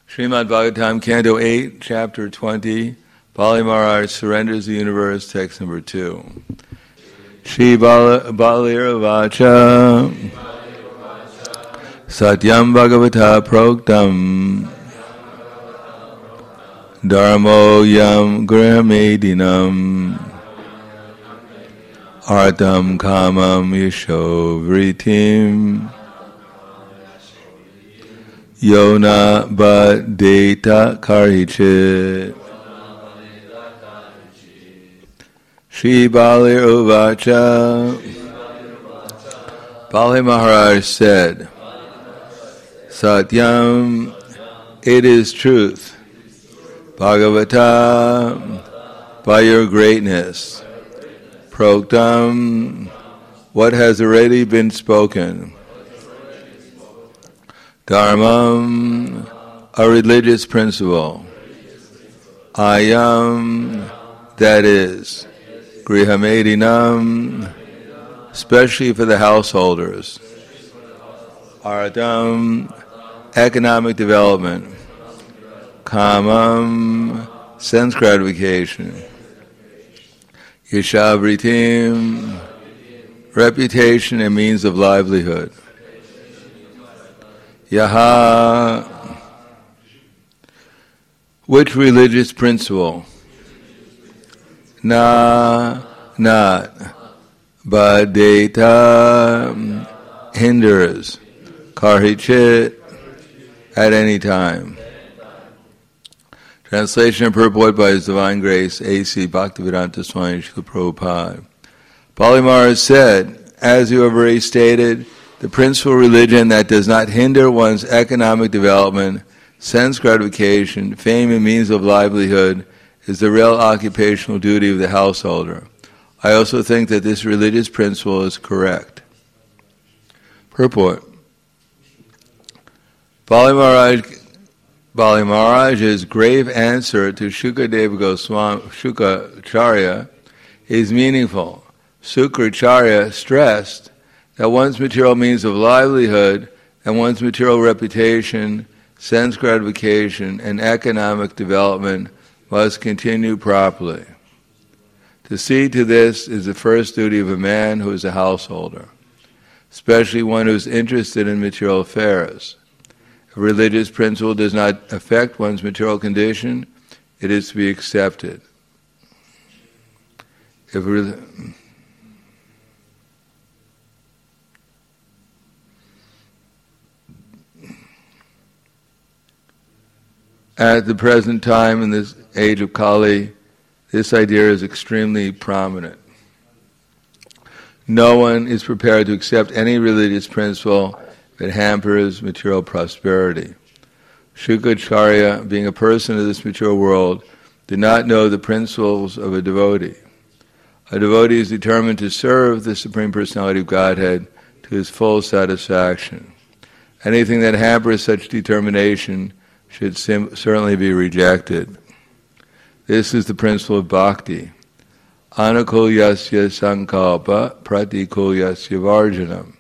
Srimad Bhagavatam, Canto 8, Chapter 20, Bali Maharaj surrenders the universe, text number 2. Shri Baliravacha Satyam Bhagavata Proktam Dharmo Yam Grahamedinam Artam Kamam Yasho Vritim Yona Badeta Karhichit Shri Balir Uvacha Bali Maharaj said, Satyam, it is truth, Bhagavata, by your greatness, Proktam, what has already been spoken, Dharmam, a religious principle, Ayam, that is, Grihamedinam, especially for the householders, Ardam, economic development, Kamam, sense gratification, Yashavritim, reputation and means of livelihood, Yaha, which religious principle? Na, not, Badeta, hinders, Karhichit, at any time. Translation and purport by His Divine Grace, A.C. Bhaktivedanta Swami Srila Prabhupada. Bali Maharaj said, as you have already stated, the principal religion that does not hinder one's economic development, sense gratification, fame and means of livelihood is the real occupational duty of the householder. I also think that this religious principle is correct. Purport. Bali Maharaj's grave answer to Shukadeva Goswami Shukracharya is meaningful. Shukracharya stressed that one's material means of livelihood and one's material reputation, sense gratification, and economic development must continue properly. To see to this is the first duty of a man who is a householder, especially one who is interested in material affairs. If a religious principle does not affect one's material condition, it is to be accepted. At the present time, in this age of Kali, this idea is extremely prominent. No one is prepared to accept any religious principle that hampers material prosperity. Shukracharya, being a person of this material world, did not know the principles of a devotee. A devotee is determined to serve the Supreme Personality of Godhead to his full satisfaction. Anything that hampers such determination should certainly be rejected. This is the principle of bhakti. Anukulyasya sankalpa pratikulyasya varjanam.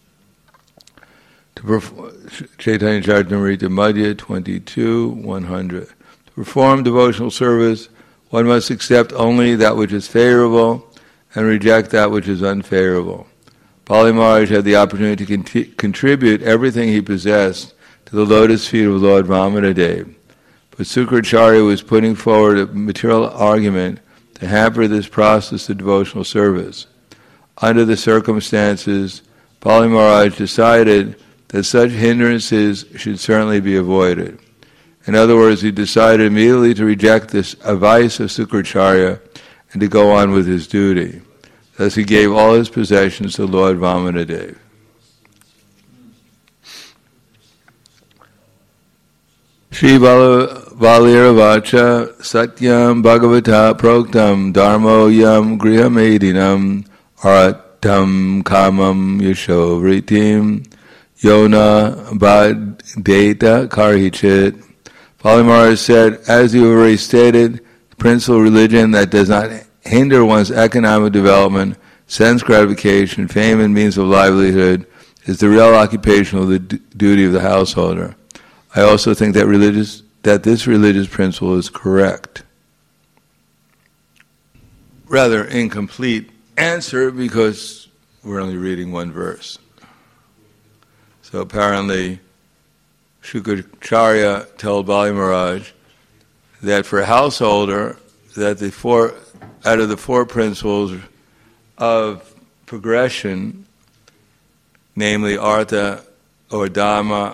Chaitanya Charitamrita Madhya 22:100. To perform devotional service, one must accept only that which is favorable and reject that which is unfavorable. Bali Maharaj had the opportunity to contribute everything he possessed to the lotus feet of Lord Vamanadev. But Shukracharya was putting forward a material argument to hamper this process of devotional service. Under the circumstances, Bali Maharaj decided that such hindrances should certainly be avoided. In other words, he decided immediately to reject this advice of Shukracharya and to go on with his duty. Thus he gave all his possessions to Lord Vamanadev. Shri Baliravacha Satyam Bhagavata Proktam Dharmo Yam Grihamedinam Aratam Kamam Yasho Vritim Yona Badeta Karhichit. Bali Maharaj said, as you already stated, the principal religion that does not hinder one's economic development, sense gratification, fame and means of livelihood is the real occupation of the duty of the householder. I also think that this religious principle is correct. Rather incomplete answer because we're only reading one verse. So apparently Shukracharya told Bali Maharaj that for a householder, that out of the four principles of progression, namely artha or dharma,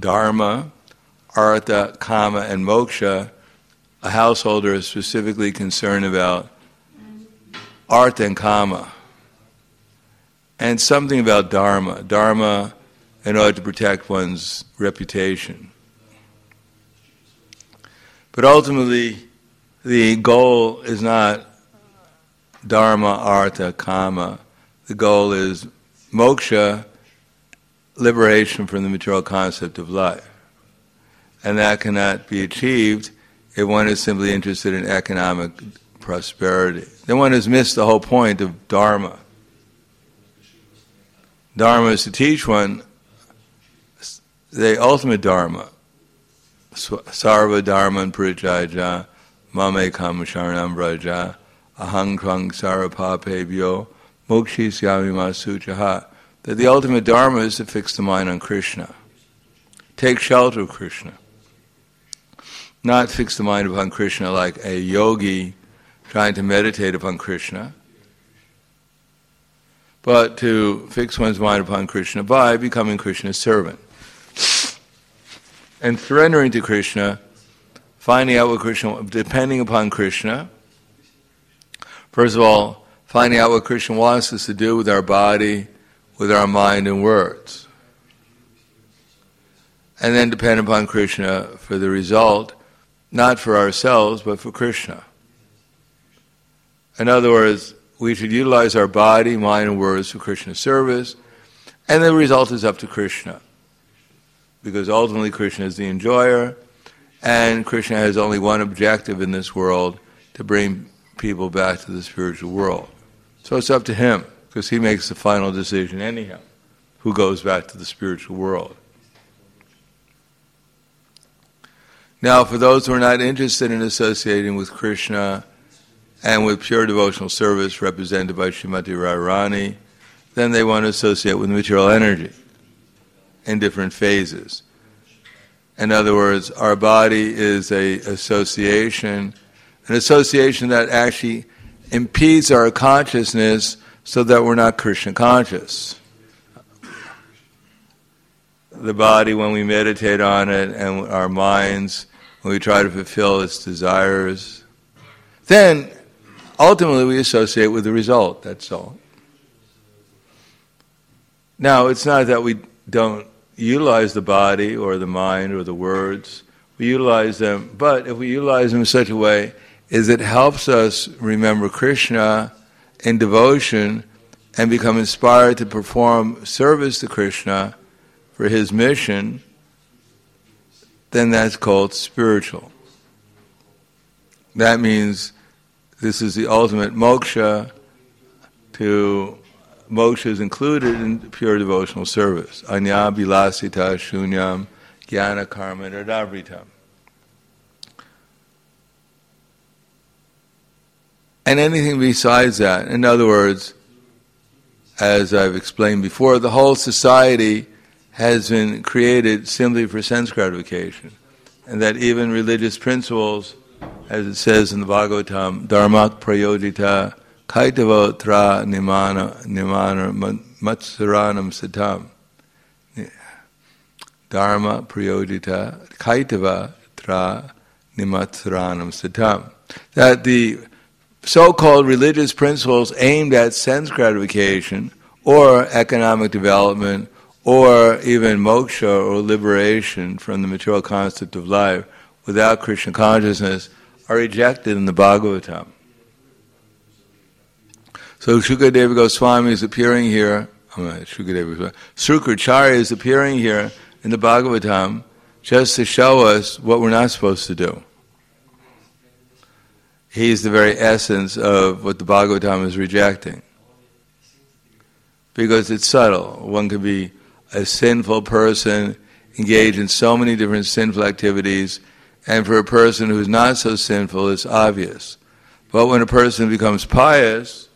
artha, kama, and moksha, a householder is specifically concerned about artha and kama, and something about dharma in order to protect one's reputation. But ultimately, the goal is not dharma, artha, kama. The goal is moksha, liberation from the material concept of life. And that cannot be achieved if one is simply interested in economic prosperity. Then one has missed the whole point of dharma. Dharma is to teach one the ultimate dharma. Sarva dharman parityajya mamekam sharanam vraja ahang tvang sarvapapebhyo mokshisyami masuchaha. That the ultimate dharma is to fix the mind on Krishna. Take shelter of Krishna. Not fix the mind upon Krishna like a yogi trying to meditate upon Krishna, but to fix one's mind upon Krishna by becoming Krishna's servant. And surrendering to Krishna, finding out what Krishna, depending upon Krishna, first of all, finding out what Krishna wants us to do with our body, with our mind and words. And then depend upon Krishna for the result, not for ourselves, but for Krishna. In other words, we should utilize our body, mind, and words for Krishna's service, and the result is up to Krishna. Because ultimately Krishna is the enjoyer, and Krishna has only one objective in this world, to bring people back to the spiritual world. So it's up to him, because he makes the final decision anyhow, who goes back to the spiritual world. Now, for those who are not interested in associating with Krishna and with pure devotional service represented by Srimati Radharani, then they want to associate with material energy in different phases. In other words, our body is an association that actually impedes our consciousness so that we're not Krishna conscious. The body, when we meditate on it, and our minds, when we try to fulfill its desires, then ultimately we associate with the result, that's all. Now, it's not that we don't utilize the body or the mind or the words. We utilize them, but if we utilize them in such a way as it helps us remember Krishna in devotion and become inspired to perform service to Krishna for his mission, then that's called spiritual. That means this is the ultimate moksha. Moksha is included in pure devotional service. Anya bilasita shunyam jnana karma radavritam. And anything besides that, in other words, as I've explained before, the whole society has been created simply for sense gratification. And that even religious principles, as it says in the Bhagavatam, dharmak prayojita kaitava tra nimana matsaranam satam. Dharma prayojita kaitava tra nimatsaranam satam. That the so-called religious principles aimed at sense gratification or economic development or even moksha or liberation from the material concept of life without Krishna consciousness are rejected in the Bhagavatam. So Shukadeva Goswami is appearing here, Shukracharya is appearing here in the Bhagavatam just to show us what we're not supposed to do. He's the very essence of what the Bhagavatam is rejecting. Because it's subtle. One could be a sinful person engage in so many different sinful activities, and for a person who's not so sinful, it's obvious. But when a person becomes pious,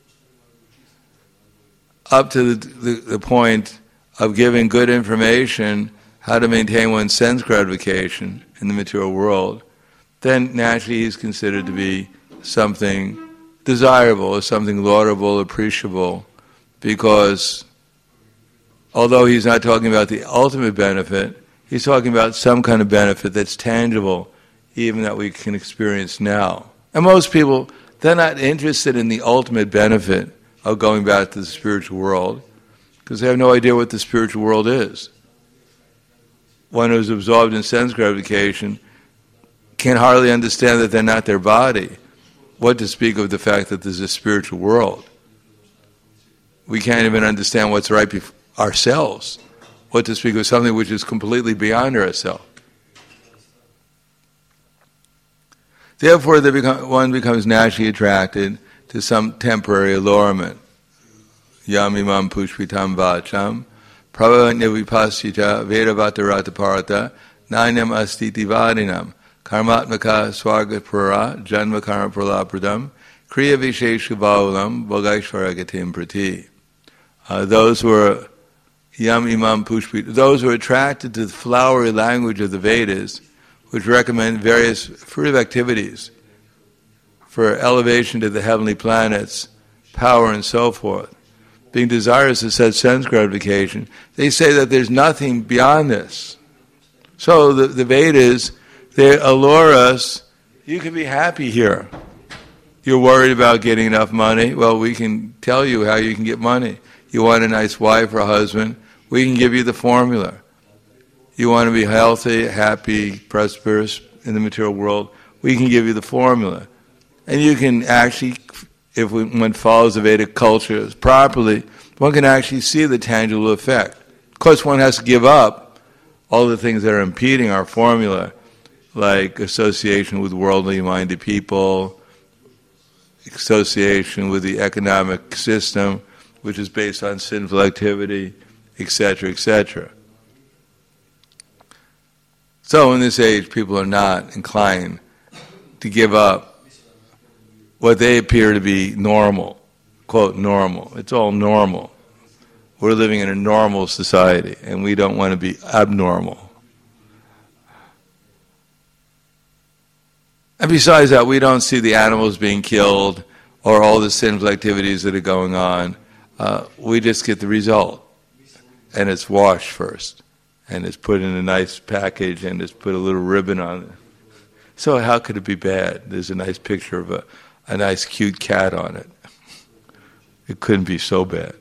up to the point of giving good information how to maintain one's sense gratification in the material world, then naturally he's considered to be something desirable, or something laudable, appreciable, because although he's not talking about the ultimate benefit, he's talking about some kind of benefit that's tangible, even that we can experience now. And most people, they're not interested in the ultimate benefit of going back to the spiritual world, because they have no idea what the spiritual world is. One who's absorbed in sense gratification can hardly understand that they're not their body. What to speak of the fact that there's a spiritual world? We can't even understand what's right before ourselves. What to speak of something which is completely beyond ourselves. Therefore, one becomes naturally attracted to some temporary allurement. Yam imam pushpitam vacham pravavanya vipassita vedavatarata parata nanyam astiti vadinam karmatmaka swargapura janma karma pralapradam kriya vishesha baulam bhogaishvaragatim prati. Those who are yam imam pushpita, those who are attracted to the flowery language of the Vedas, which recommend various fruitive activities for elevation to the heavenly planets, power and so forth, being desirous of such sense gratification, they say that there's nothing beyond this. So the Vedas, they allure us, you can be happy here. You're worried about getting enough money? Well, we can tell you how you can get money. You want a nice wife or husband? We can give you the formula. You want to be healthy, happy, prosperous in the material world? We can give you the formula. And you can actually, if one follows the Vedic culture properly, one can actually see the tangible effect. Of course, one has to give up all the things that are impeding our formula, like association with worldly-minded people, association with the economic system, which is based on sinful activity, etc., etc. So in this age, people are not inclined to give up what they appear to be normal, quote, normal. It's all normal. We're living in a normal society, and we don't want to be abnormal. And besides that, we don't see the animals being killed or all the sinful activities that are going on. We just get the result. And it's washed first. And it's put in a nice package and it's put a little ribbon on it. So how could it be bad? There's a nice picture of a nice cute cat on it. It couldn't be so bad.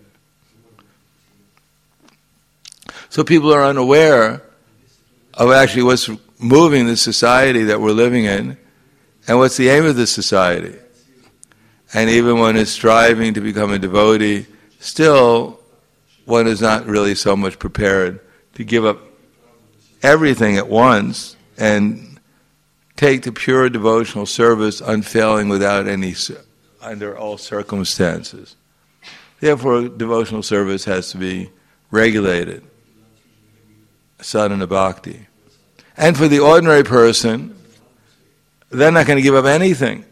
So people are unaware of actually what's moving the society that we're living in and what's the aim of the society. And even one is striving to become a devotee, still one is not really so much prepared to give up everything at once and take to pure devotional service unfailing without any, under all circumstances. Therefore, devotional service has to be regulated, sadhana bhakti. And for the ordinary person, they're not going to give up anything.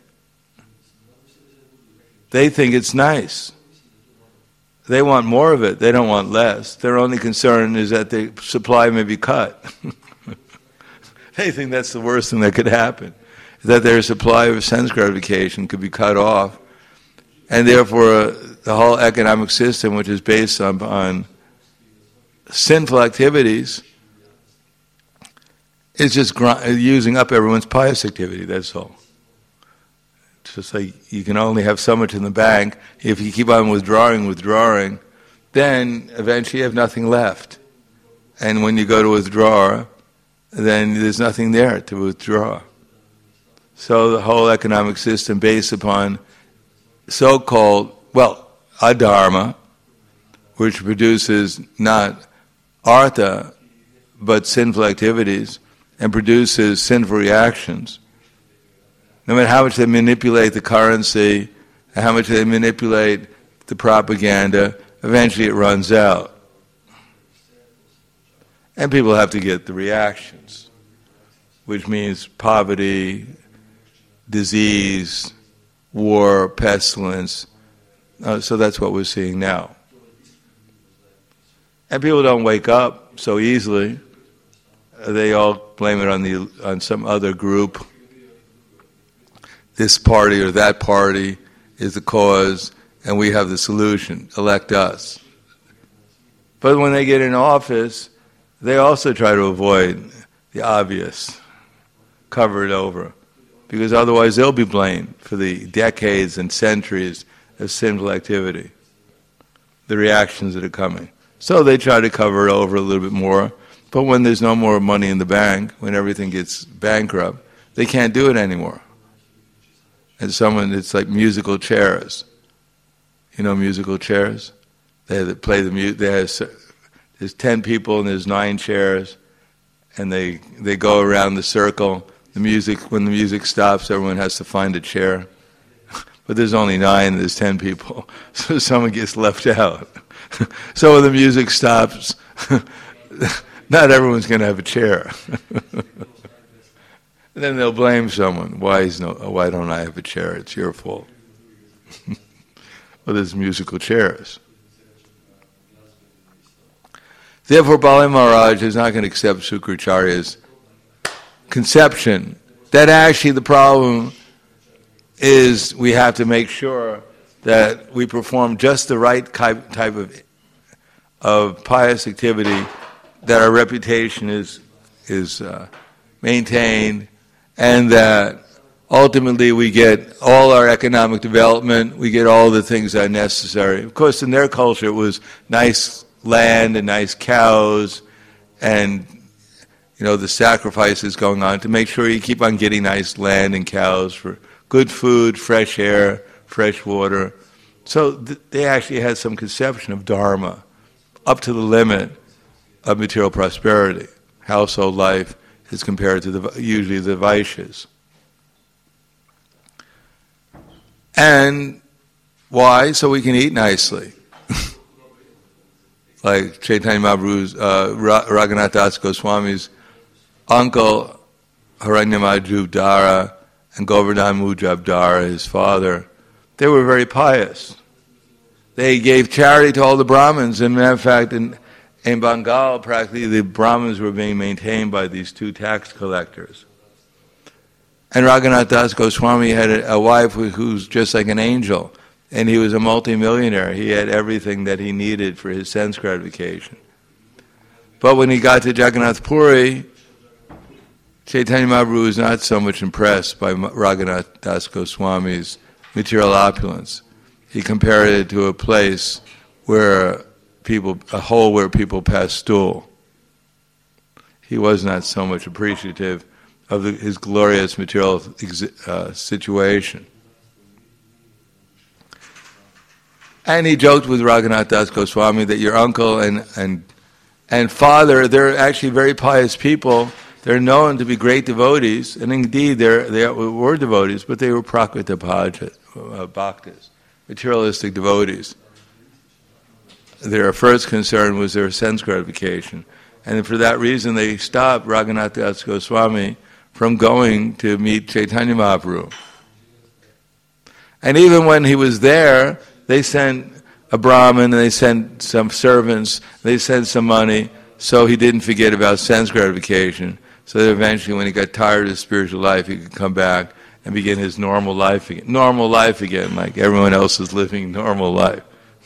They think it's nice. They want more of it. They don't want less. Their only concern is that the supply may be cut. They think that's the worst thing that could happen, that their supply of sense gratification could be cut off, and therefore the whole economic system, which is based on sinful activities, is just using up everyone's pious activity, that's all. It's just like you can only have so much in the bank. If you keep on withdrawing, then eventually you have nothing left. And when you go to withdraw, then there's nothing there to withdraw. So the whole economic system based upon so-called, adharma, which produces not artha, but sinful activities, and produces sinful reactions. No matter how much they manipulate the currency, and how much they manipulate the propaganda, eventually it runs out. And people have to get the reactions, which means poverty, disease, war, pestilence. So that's what we're seeing now. And people don't wake up so easily. They all blame it on some other group. This party or that party is the cause, and we have the solution. Elect us. But when they get in office, they also try to avoid the obvious, cover it over, because otherwise they'll be blamed for the decades and centuries of sinful activity, the reactions that are coming. So they try to cover it over a little bit more, but when there's no more money in the bank, when everything gets bankrupt, they can't do it anymore. And it's like musical chairs. You know musical chairs? They play the music. There's 10 people and there's 9 chairs, and they go around the circle. When the music stops, everyone has to find a chair. But there's only 9, there's 10 people, so someone gets left out. So when the music stops, not everyone's going to have a chair. And then they'll blame someone. Why don't I have a chair? It's your fault. Well, there's musical chairs. Therefore, Bali Maharaj is not going to accept Sukracharya's conception that actually the problem is we have to make sure that we perform just the right type of pious activity, that our reputation is maintained, and that ultimately we get all our economic development, we get all the things that are necessary. Of course, in their culture it was nice land and nice cows and the sacrifices going on to make sure you keep on getting nice land and cows for good food, fresh air, fresh water. So they actually had some conception of dharma up to the limit of material prosperity. Household life is compared to usually the Vaishyas. And why? So we can eat nicely. Like Chaitanya Mahaprabhu's, Raghunath Das Goswami's uncle, Hiranyamaju Dara, and Govardhan Mujab Dara, his father, they were very pious. They gave charity to all the Brahmins. And in fact, in Bengal, practically the Brahmins were being maintained by these 2 tax collectors. And Raghunath Das Goswami had a wife who's just like an angel, and he was a multimillionaire. He had everything that he needed for his sense gratification. But when he got to Jagannath Puri, Chaitanya Mahaprabhu was not so much impressed by Raghunath Das Goswami's material opulence. He compared it to a place where a hole where people pass stool. He was not so much appreciative of his glorious material situation. And he joked with Raghunath Das Goswami that your uncle and father, they're actually very pious people. They're known to be great devotees, and indeed they were devotees, but they were prakrita bhaktas, materialistic devotees. Their first concern was their sense gratification. And for that reason, they stopped Raghunath Das Goswami from going to meet Chaitanya Mahaprabhu. And even when he was there, they sent a Brahmin, and they sent some servants, they sent some money, so he didn't forget about sense gratification. So that eventually, when he got tired of his spiritual life, he could come back and begin his normal life again, like everyone else is living normal life.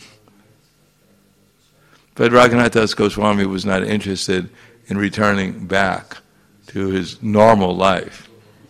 But Raghunath Das Goswami was not interested in returning back to his normal life.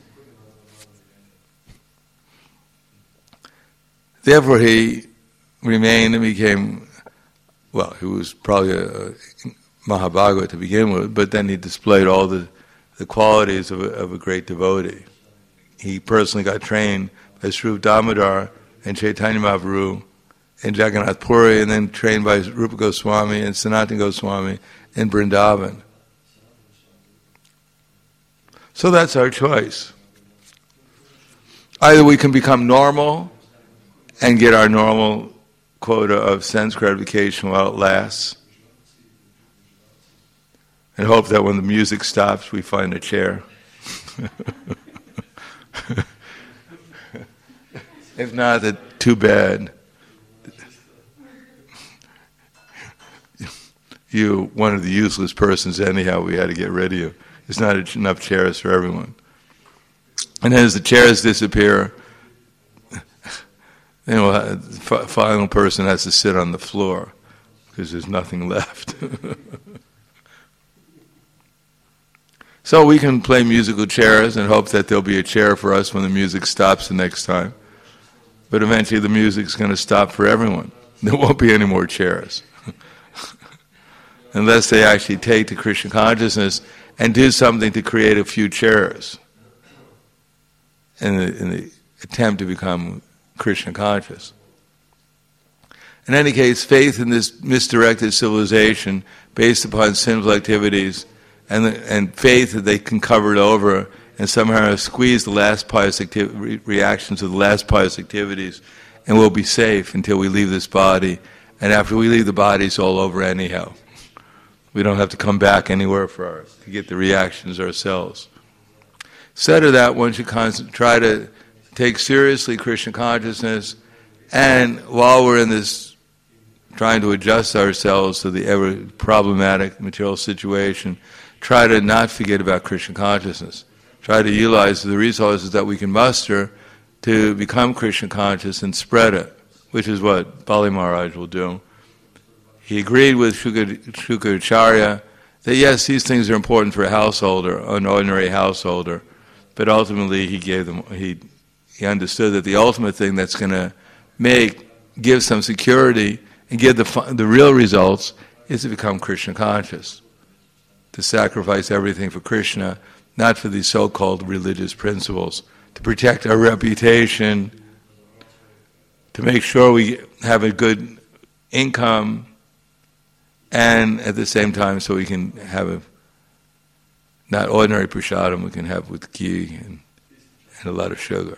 Therefore, he remained and became, he was probably a Mahabhagava to begin with, but then he displayed all the qualities of a great devotee. He personally got trained by Sri Damodar and Chaitanya Mahaprabhu in Jagannath Puri, and then trained by Rupa Goswami and Sanatana Goswami in Vrindavan. So that's our choice. Either we can become normal and get our normal quota of sense gratification while it lasts, and hope that when the music stops, we find a chair. If not, then too bad. You, one of the useless persons anyhow, we had to get rid of you. There's not enough chairs for everyone. And as the chairs disappear, the final person has to sit on the floor because there's nothing left. So we can play musical chairs and hope that there'll be a chair for us when the music stops the next time. But eventually the music's going to stop for everyone. There won't be any more chairs. Unless they actually take to Krishna consciousness and do something to create a few chairs in the attempt to become Krishna conscious. In any case, faith in this misdirected civilization based upon sinful activities and faith that they can cover it over and somehow squeeze the last pious reactions of the last pious activities, and we'll be safe until we leave this body. And after we leave the body, it's all over anyhow. We don't have to come back anywhere to get the reactions ourselves. Instead of that, one should try to take seriously Krishna consciousness, and while we're in this trying to adjust ourselves to the ever problematic material situation, try to not forget about Krishna consciousness. Try to utilize the resources that we can muster to become Krishna conscious and spread it, which is what Bali Maharaj will do. He agreed with Shukaracharya that yes, these things are important for a householder, an ordinary householder, but ultimately he understood that the ultimate thing that's going to give some security and give the real results is to become Krishna conscious, to sacrifice everything for Krishna, not for these so-called religious principles, to protect our reputation, to make sure we have a good income, and at the same time so we can have not ordinary prasadam, we can have with ghee and a lot of sugar.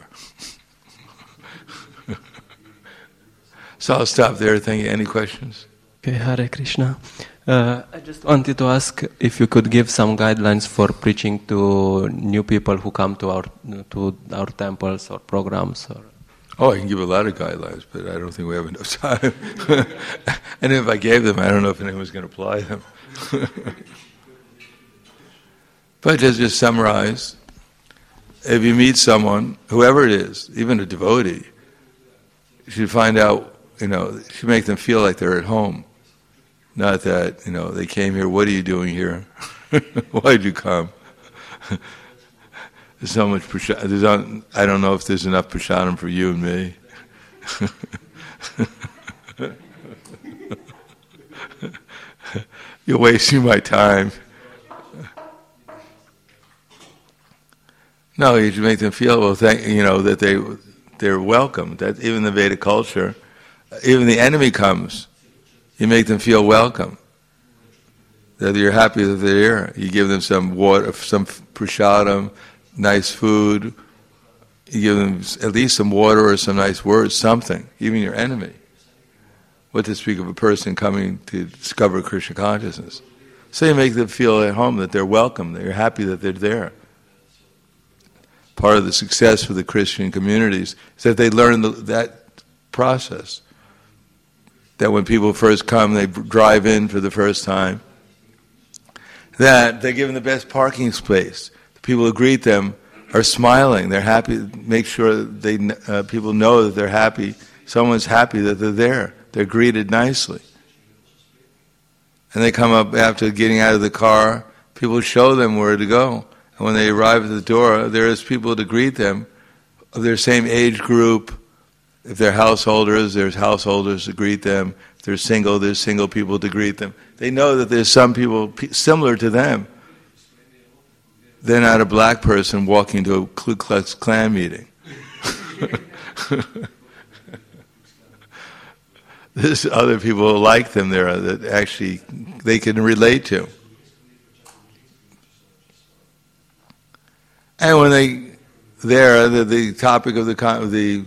So I'll stop there. Thank you. Any questions? Okay, Hare Krishna. I just wanted to ask if you could give some guidelines for preaching to new people who come to our temples or programs. Oh, I can give a lot of guidelines, but I don't think we have enough time. And if I gave them, I don't know if anyone's going to apply them. But just summarize, if you meet someone, whoever it is, even a devotee, you should find out, you should make them feel like they're at home. Not that, they came here, what are you doing here? Why did you come? There's so much prasadam. I don't know if there's enough prasadam for you and me. You're wasting my time. No, you should make them feel, that they're welcome. That even the Vedic culture, even the enemy comes, you make them feel welcome. That you're happy that they're here. You give them some water, some prasadam, nice food. You give them at least some water or some nice words, something. Even your enemy. What to speak of a person coming to discover Krishna consciousness. So you make them feel at home, that they're welcome, that you're happy that they're there. Part of the success for the Christian communities is that they learn that process. That when people first come, they drive in for the first time, that they're given the best parking space. The people who greet them are smiling. They're happy. Make sure people know that they're happy. Someone's happy that they're there. They're greeted nicely. And they come up after getting out of the car. People show them where to go. And when they arrive at the door, there is people to greet them of their same age group. If they're householders, there's householders to greet them. If they're single, there's single people to greet them. They know that there's some people similar to them. They're not a black person walking to a Ku Klux Klan meeting. There's other people like them there that actually they can relate to. And when the topic of the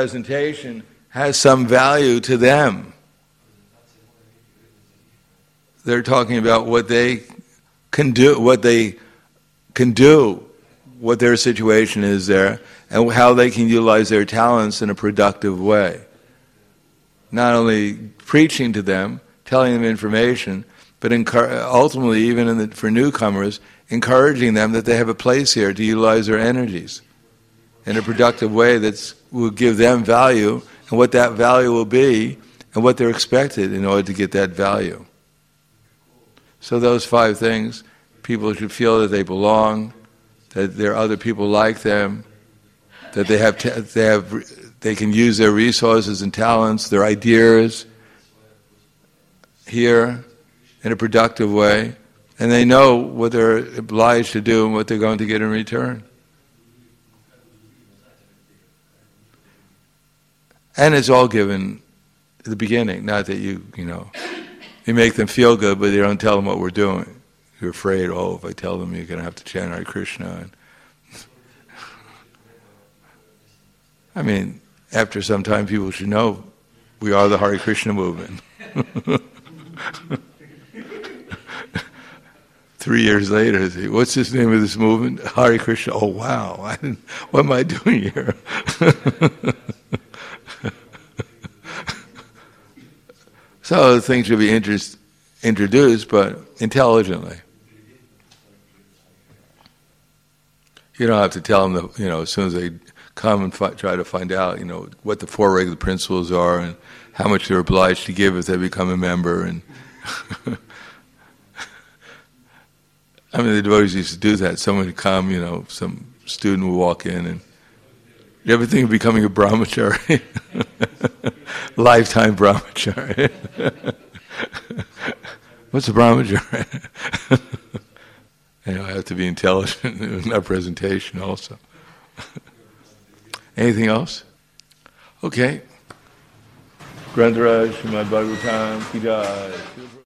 presentation has some value to them. they're talking about what they can do, what their situation is there, and how they can utilize their talents in a productive way. Not only preaching to them, telling them information, but ultimately, even for newcomers, encouraging them that they have a place here to utilize their energies in a productive way that will give them value, and what that value will be, and what they're expected in order to get that value. So those 5 things, people should feel that they belong, that there are other people like them, that they can use their resources and talents, their ideas here in a productive way, and they know what they're obliged to do and what they're going to get in return. And it's all given at the beginning, not that you make them feel good, but you don't tell them what we're doing. You're afraid, if I tell them you're going to have to chant Hare Krishna. And after some time, people should know we are the Hare Krishna movement. 3 years later, they say, what's this name of this movement? Hare Krishna. Oh, wow. What am I doing here? So the things should be introduced, but intelligently. You don't have to tell them that, as soon as they come and try to find out, what the 4 regular principles are and how much they're obliged to give if they become a member. And the devotees used to do that. Someone would come, some student would walk in, and you ever think of becoming a brahmachari? Lifetime brahmachari. What's a brahmachari? I have to be intelligent in our presentation also. Anything else? Okay. Grantharaj, Srimad Bhagavatam, Ki Jai.